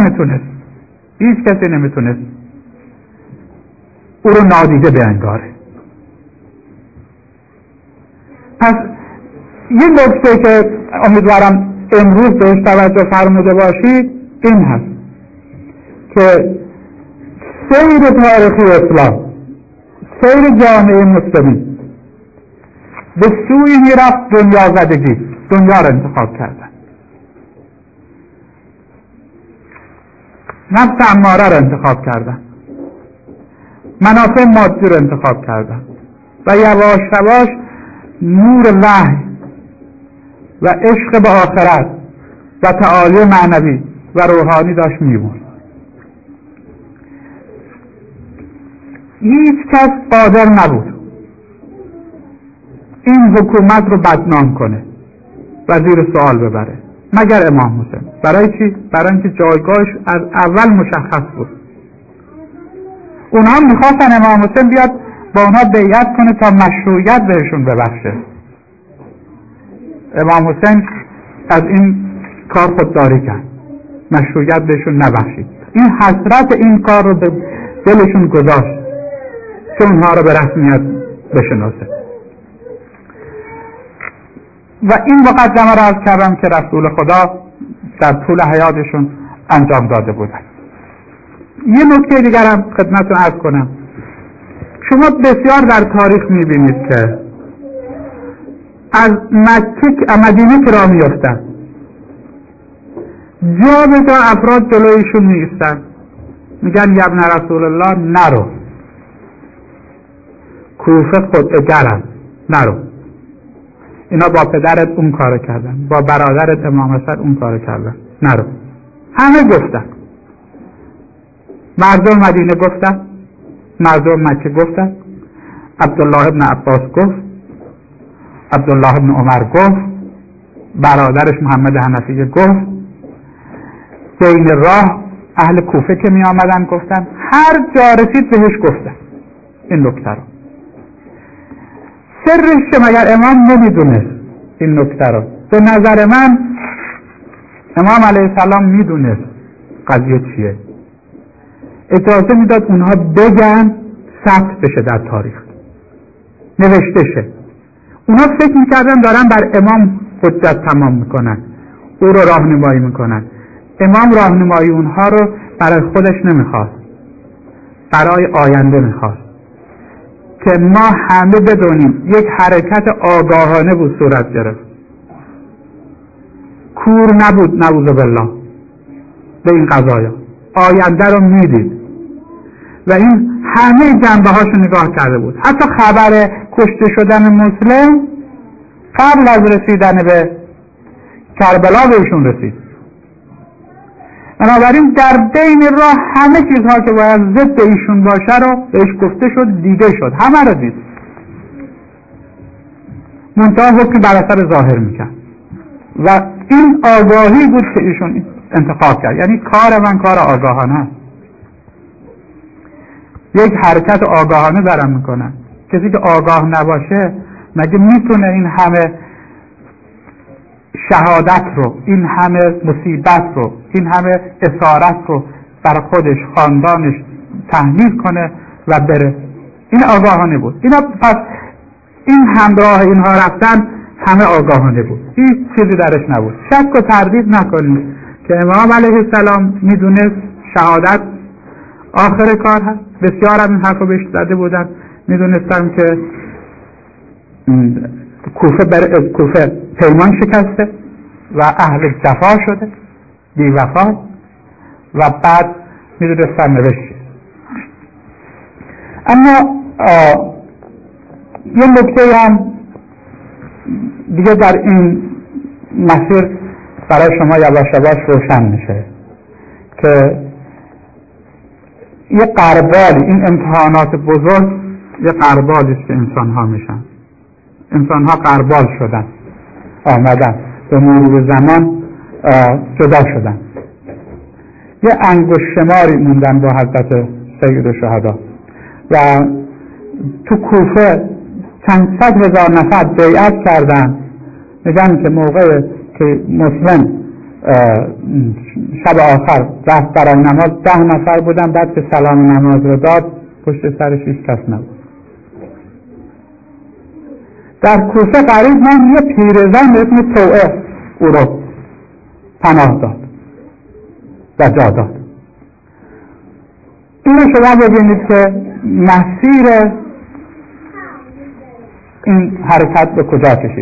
کسی نمیتونست او رو نادیده بنگاره. پس یه نکته که امیدوارم امروز بهش توجه فرموده باشید این هست که سیر تاریخی اسلام، سیر جامعه مسلمین به سوی میرفت دنیا زدگی، دنیا رو انتخاب کردن، نفس اماره رو انتخاب کردن، منافع مادی رو انتخاب کردن و یواش یواش نور وحی و عشق به آخرت و تعالی معنوی و روحانی داشت میمون. هیچ کس قادر نبود این حکومت رو بدنام کنه و زیر سوال ببره مگر امام حسین. برای چی؟ برای اینکه جایگاهش از اول مشخص بود. اونها میخواستن امام حسین بیاد با اونا بیعت کنه تا مشروعیت بهشون ببخشه. امام حسین از این کار خودداری کرد، مشروعیت بهشون نبخشید. این حسرت این کار رو به دلشون گذاشت که اونها رو به رسمیت بشناسه. و این مقدمه را عرض کردم که رسول خدا در طول حیاتشون انجام داده بودن. یه نکته دیگر هم خدمتتون عرض کنم. شما بسیار در تاریخ میبینید که از مدینه که راه میافتن، جا به جا افراد جلویشون میایستن، میگن یا ابن رسول الله نرو، کوفه خدعه‌گرن، نرو. اینا با پدرت اون کارو کردن، با برادرت امام حسن اون کارو کردن، نرو. همه گفتن، مردم مدینه گفتن، مردم مکه گفتن، عبدالله ابن عباس گفت، عبدالله ابن عمر گفت، برادرش محمد حنفیه گفت، بین راه اهل کوفه که می آمدن گفتن، هر جا رسید بهش گفتن این نکته رو. سرش که مگر امام نمیدونست این نکته رو؟ به نظر من امام علیه السلام میدونست قضیه چیه، اجازه میداد اونها بگن، ثبت بشه در تاریخ، نوشته شه. اونها فکر میکردن دارن بر امام حجت تمام میکنن، او رو راهنمایی میکنن. امام راهنمایی اونها رو برای خودش نمیخواست، برای آینده میخواست که ما همه بدونیم یک حرکت آگاهانه بود صورت گرفت، کور نبود نعوذ بالله به این قضایا، آینده رو میدید و این همه جنبه هاشو نگاه کرده بود. حتی خبر کشته شدن مسلم قبل از رسیدن به کربلا بهشون رسید. بنابراین در بین راه همه چیزها که باید ضد ایشون باشه رو بهش گفته شد، دیده شد، همه رو دید. منتها حکم بر اثر ظاهر میکرد و این آگاهی بود که ایشون انتخاب کرد. یعنی کار من کار آگاهانه است، یک حرکت آگاهانه دارم میکنم. کسی که آگاه نباشه مگه میتونه این همه شهادت رو، این همه مصیبت رو، این همه اسارت رو بر خودش، خاندانش تحمیل کنه و بره؟ این آگاهانه بود. اینا پس این همراه اینها رفتن همه آگاهانه بود، هیچ چیزی درش نبود. شک و تردید نکنید که امام علیه السلام میدونست شهادت آخر کار هست. بسیار هم این حرف رو بهش زده بودن، میدونستم که کوفه پیمان شکسته و اهل جفا شده، بی وفا، و بعد میدونستم نوشت. اما یه نکته هم دیگه در این مسیر برای شما یواش یواش روشن میشه که یه قربالی، این امتحانات بزرگ یه قربالی است که انسان ها میشن. انسان ها قربال شدن، آمدن به مرور زمان جدا شدن. یه انگشت شماری موندن با حضرت سید الشهدا و تو کوفه چند صد هزار نفر بیعت کردن. میگن که موقع که مسلم شب آخر رفت برای نماز 10 نفر بودن، بعد که سلام نماز رو داد پشت سرش هیچ کس نبود. در کوفه قریب من یه پیرزن به اسم توعه او رو پناه داد و جا داد. اینو شما ببینید که مسیر این حرکت به کجا کشید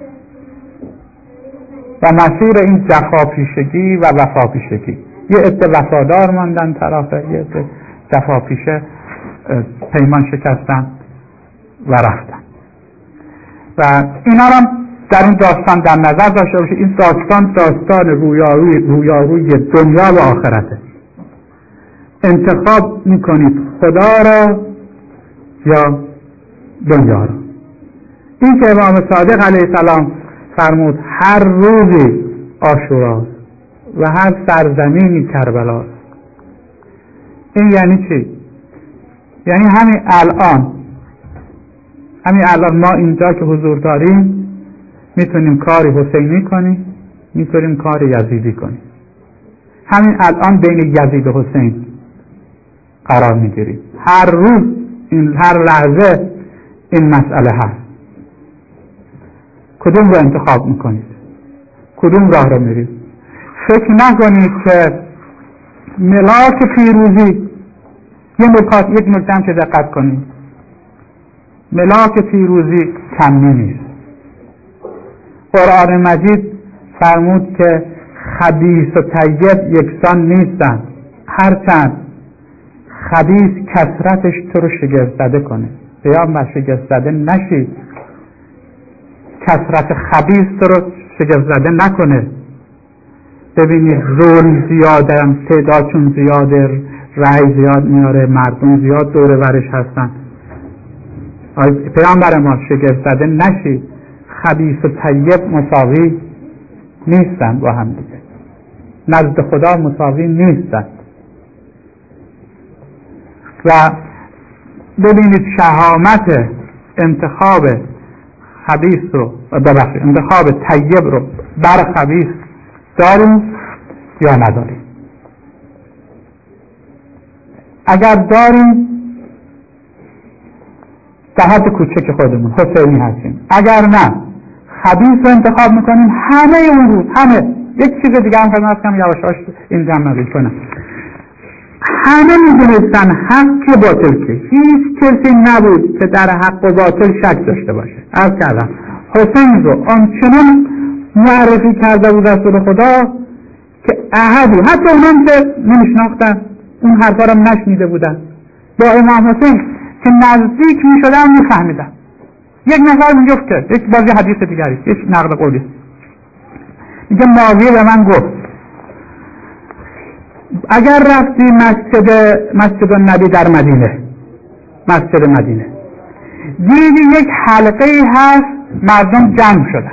و مسیر این جفاپیشگی و وفاپیشگی. یه عده وفادار ماندن طرفه، یه عده جفاپیشه پیمان شکستن و رفتن. و اینا هم در این داستان در نظر داشته باشید. این داستان رویاروی دنیا و آخرته. انتخاب میکنید خدا را یا دنیا را. این که امام صادق علیه السلام فرمود هر روزی عاشوراست و هر سرزمینی کربلاست. این یعنی چی؟ یعنی همین الان همین الان ما اینجا که حضور داریم میتونیم کاری حسینی کنیم، میتونیم کاری یزیدی کنیم. همین الان بین یزید و حسین قرار میگیریم. هر روز هر لحظه این مسئله هست. کدوم رو انتخاب میکنید؟ کدوم راه رو میرید؟ فکر نکنید که ملاک پیروزی، یک نکته هم که دقت کنید، ملاک پیروزی کمی نیست. قرآن مجید فرمود که خبیث و طیب یکسان نیستن، هرچند خبیث کثرتش تو رو شگفت زده کنه. پیامبر شگفت زده نشید، کثرت خبیث تو رو شگفت زده نکنه. ببینید ظلم زیاده، تعدادشون زیاده، رأی زیاد میاره، مردم زیاد دور برش هستن. پیامبر ما شگفت زده نشید، خبیث و طیب مساوی نیستن با هم دیگه، نزد خدا مساوی نیستن. و ببینید شهامت انتخاب خبیث رو انتخاب طیب رو بر خبیث داریم یا نداریم؟ اگر داریم در حد کوچک خودمون حسینی هستیم، اگر نه خبیث رو انتخاب میکنیم. همه اون روز یک چیز دیگه هم خدمت کنم یواشاش این جمع نقل کنم. همه میدونستن حق باطل که هیچ کسی نبود که در حق و باطل شک داشته باشه. عرض کردم حسین رو آنچنان معرفی کرده بود رسول خدا که احدی، حتی اونم که نمیشناختن، اون حرفا رو نشنیده بودن، با امام حسین که نزدیک میشدن میفهمیدن. یک نفر میگفت که یک بازی حدیث دیگری، یک نقل قولی، میگه معاویه به من گفت اگر رفتی مسجد النبی در مدینه، مسجد مدینه، دیدی یک حلقه هست مردم جمع شدن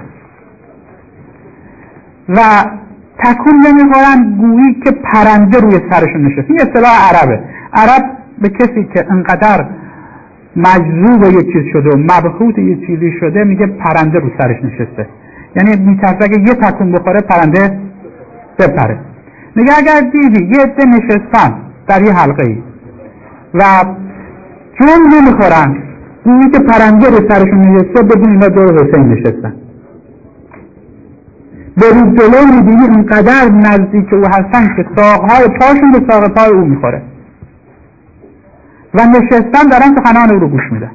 و تکون نمیخورن گویی که پرنده روی سرشون نشسته. این اصطلاح عربه. عرب به کسی که انقدر مجذوب یه چیز شده و مبهوت یه چیزی شده میگه پرنده رو سرش نشسته، یعنی میترسه اگه یه تکون بخوره پرنده بپره. میگه اگر دیدی یه عده نشستن در یه حلقه ای و جون نمیخورن گویی که پرنده رو سرشون نشسته، بدون اینا دور حسین نشستن. برید جلو میبینی اینقدر نزدیک او هستن که ساقهای پاشون به ساق پای او میخوره و نشستن دارن سخنان او رو گوش میدن.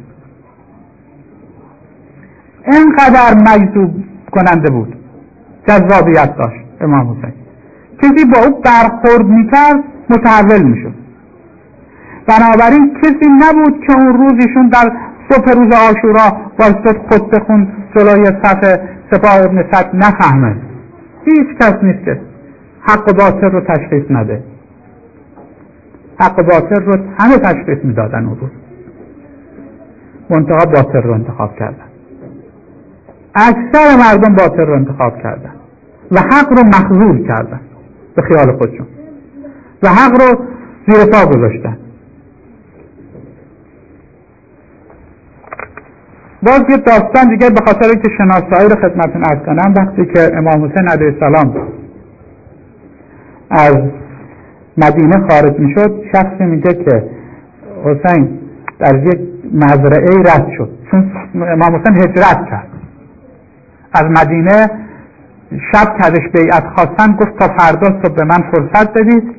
اینقدر مجذوب کننده بود، جذابیت داشت امام حسین. کسی با او برخورد میکرد متحول میشد. بنابراین کسی نبود که اون روز ایشون در صبح روز عاشورا واسطه خود بخون جلوی صف سپاه ابن سعد نفهمه. هیچ کس نیست که حق و باطل رو تشخیص نده. حق و باطل رو همه تشخیص میدادن اون روز، منتها باطل رو انتخاب کردن. اکثر مردم باطل رو انتخاب کردن و حق رو مخذول کردن به خیال خودشون و حق رو زیر پا گذاشتن. باز یه داستان دیگه به خاطر که شناسایی رو خدمتتون عرض کنم. وقتی که امام حسین علیه السلام از مدینه خارج میشد، شخصی میگه که حسین در یک مزرعه رد شد، چون امام حسین هجرت کرد از مدینه. شب کردش بیعت خواستن، گفت تا فردا صبح به من فرصت بدید،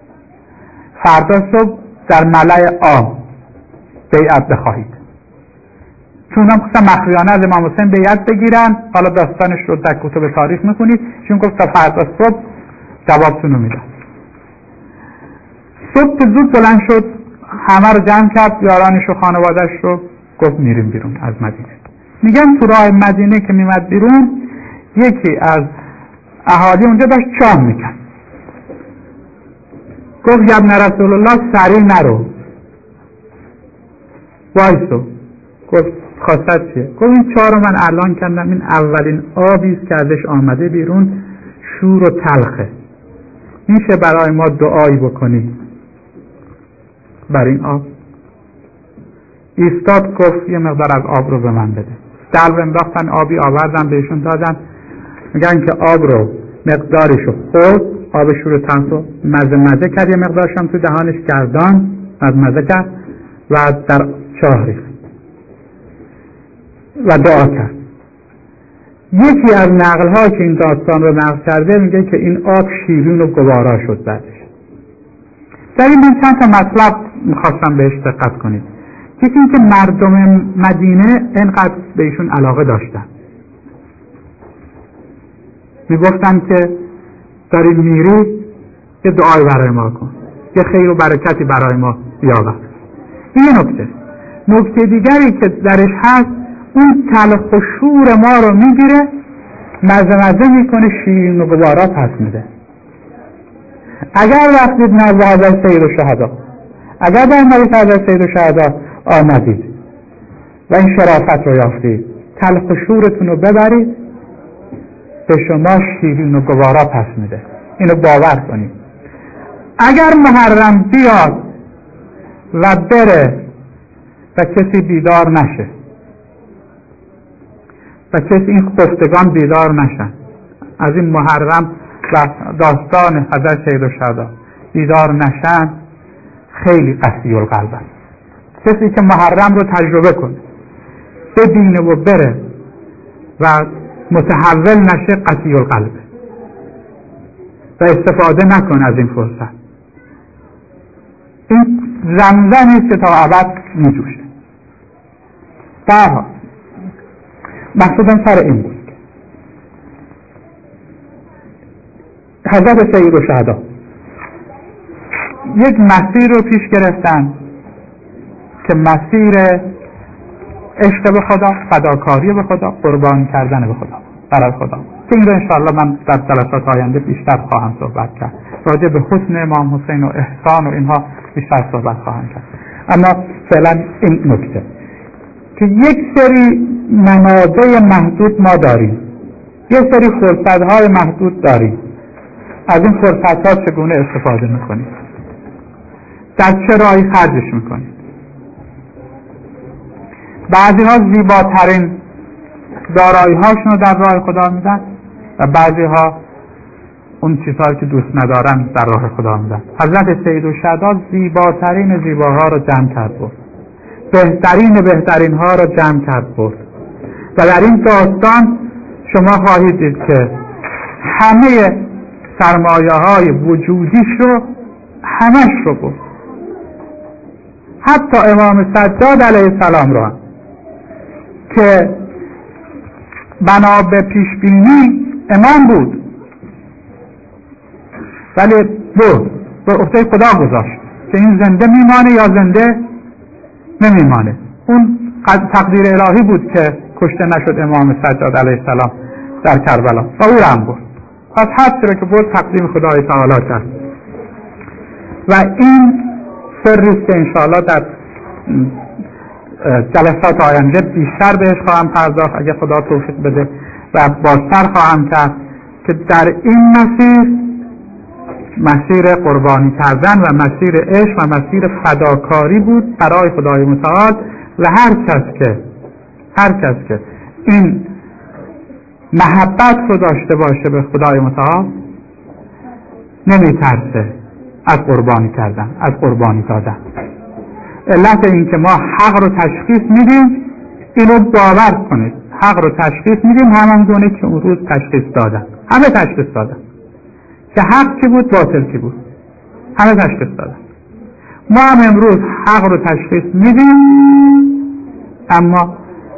فردا صبح در ملأ عام بیعت بخواهید. چون هم خواستن مخفیانه از امام حسین بیعت بگیرن. حالا داستانش رو در کتب تاریخ میخونید. چون گفت تا فردا صبح جوابتون رو میدن. صبح زود بلند شد، همه رو جمع کرد، یارانش و خانوادهش رو، گفت میریم بیرون از مدینه. میگن تو راه مدینه که میمد بیرون، یکی از اهالی اونجا داشت چاه میکن. گفت یا ابن رسول الله سریع نرو، وایسو. گفت خواستت چیه؟ گفت این چاه رو من الان کندم، این اولین آبیست که ازش آمده بیرون، شور و تلخه، میشه برای ما دعایی بکنی بر این آب؟ ایستاد گفت یه مقدار از آب رو به من بده. دلو انداختن، آبی آوردن بهشون دادن. میگن که آب رو مقدارشو خورد، آب شور تنسو مزه کرد، یه مقدارش هم تو دهانش گردان مزه کرد و در چاه ریخت و دعا کرد. یکی از نقل ها که این داستان رو نقل کرده میگه که این آب شیرین و گوارا شد بعدش. در این من چند تا مطلب میخواستم بهش دقت کنید. یکی این که مردم مدینه اینقدر بهشون علاقه داشتن، میگفتن که داری میری یه دعای برای ما کن، یه خیر و برکتی برای ما بیاور. این نکته. نکته دیگری که درش هست، اون تلخ و شور ما رو میگیره، مزه میکنه، شیرین و گوارا پس میده. اگر رفتید نزد حضرت سید الشهدا، اگر در مجلس حضرت سید الشهدا آمدید و این شرافت رو یافتید، تلخ و شورتون رو ببرید، به شما شیرین و گوارا پس میده. اینو باور کنید. اگر محرم بیاد و بره و کسی بیدار نشه و کسی این خفتگان بیدار نشن از این محرم و داستان حضرت سید الشهدا بیدار نشن، خیلی قسی القلب است. کسی که محرم رو تجربه کنه، ببینه و بره و متحول نشه، قسی القلب و استفاده نکنه از این فرصت. این زمزمی است که تا ابد میجوشه. درها مقصودم سر این بود. حضرت سید الشهدا یک مسیر رو پیش گرفتن که مسیر عشق به خدا، فداکاری به خدا، قربانی کردن به خدا، برای خدا، که این رو انشاءالله من در جلسات آینده بیشتر خواهم صحبت کرد. راجع به حسن امام حسین و احسان و اینها بیشتر صحبت خواهم کرد. اما فعلا این نکته که یک سری منابع محدود ما داریم، یک سری فرصت‌های محدود داریم. از این فرصت‌ها چگونه استفاده می‌کنید؟ در چه راهی خرجش می‌کنید؟ بعضی‌ها زیباترین دارایی‌هاشون رو در راه خدا میدن و بعضی‌ها اون چیزهایی که دوست ندارن در راه خدا میدن. حضرت سید الشهدا زیباترین زیباها رو جمع کرد برد، بهترین ها رو جمع کرد برد. و در این داستان شما خواهید دید که همه سرمایه های وجودیش رو، همش رو برد. حتی امام سجاد علیه السلام رو هم که بنا به پیشبینی امام بود ولی به عهده خدا گذاشت که این زنده میمانه یا زنده نمیمانه. اون تقدیر الهی بود که کشته نشد امام سجاد علیه السلام در کربلا و او را هم برد. پس هر چیزی که برد تقدیم خدای تعالی کرد. و این سریست که انشاءالله در جلسات آینده بیشتر بهش خواهم پرداخت اگه خدا توفیق بده و بازتر خواهم کرد که در این مسیر قربانی کردن و مسیر عشق و مسیر فداکاری بود برای خدای متعال. و هر کس که این محبت رو داشته باشه به خدای متعال نمیترسه از قربانی کردن، از قربانی دادن. علت این که ما حق رو تشخیص میدیم، اینو باور کنید، حق رو تشخیص میدیم همان گونه که اون روز تشخیص دادن. همه تشخیص دادن که حق چی بود، باطل چی بود، همه تشخیص دادن. ما هم امروز حق رو تشخیص میدیم اما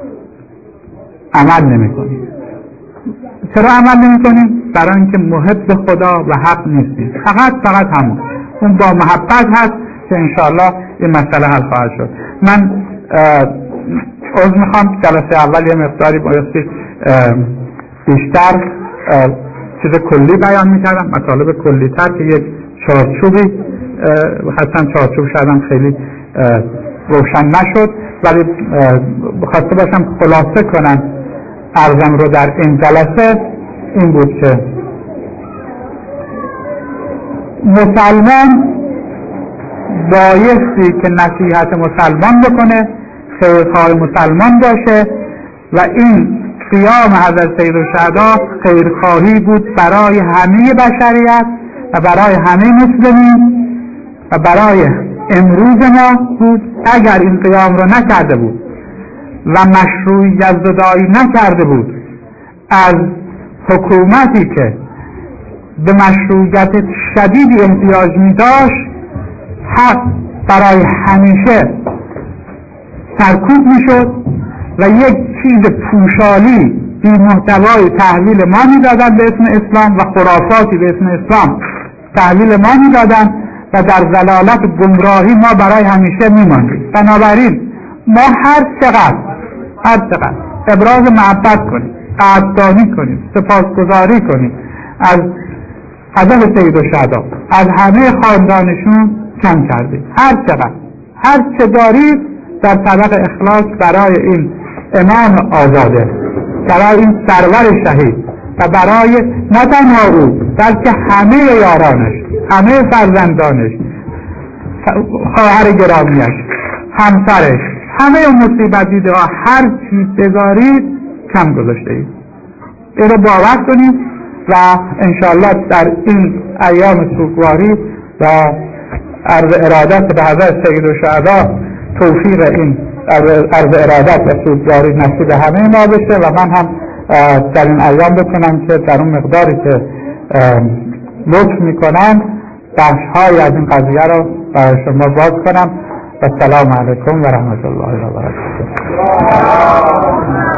عمل نمی کنیم. چرا عمل نمی کنیم؟ برای اینکه محب خدا و حق نیستیم. فقط همون اون با محبت هست که انشاءالله این مسئله حل خواهد شد. من عذر میخوام جلسه اول یه مقداری بایستی بیشتر چیز کلی بیان میکردم، مطالب کلی تر که یک چارچوبی خواستم چارچوب شدم خیلی روشن نشد، ولی بخواسته باشم خلاصه کنم عرضم رو در این جلسه. این بود که مسلمان بایستی که نصیحت مسلمان بکنه، خیرخواه مسلمان باشه و این قیام حضرت سیدالشهدا خیرخواهی بود برای همه بشریت و برای همه مسلمین و برای امروز ما بود. اگر این قیام رو نکرده بود و مشروعیت زدایی نکرده بود از حکومتی که به مشروعیت شدیدی احتیاج می داشت، حق برای همیشه سرکوب می شد و یک چیز پوشالی بی محتوای تحویل ما می دادن به اسم اسلام و خرافاتی به اسم اسلام تحویل ما می دادن و در ضلالت گمراهی ما برای همیشه می ماندیم. بنابراین ما هر چقدر ابراز محبت کنیم، قدردانی کنیم، سپاسگزاری کنیم از حضرت سیدالشهدا، از همه خاندانشون کم کردیم. هر چه دارید در صدق اخلاص برای این امام آزاده، برای این سرور شهید و برای نه تنها او بلکه همه یارانش، همه فرزندانش، خواهر گرامیش، همسرش، همه مصیبت دیده ها هر چی بذارید کم گذاشته اید. این رو باور کنید و انشاءالله در این ایام سوگواری و عرض ارادت به حضرت سیدالشهدا توفیق این عرض ارادت و سوگواری نصیب همه ما بشه و من هم در این ایام بکنم که در اون مقداری که لطف میکنم بخش‌های از این قضیه رو برای شما باز کنم. و السلام علیکم و رحمت الله و برکاته.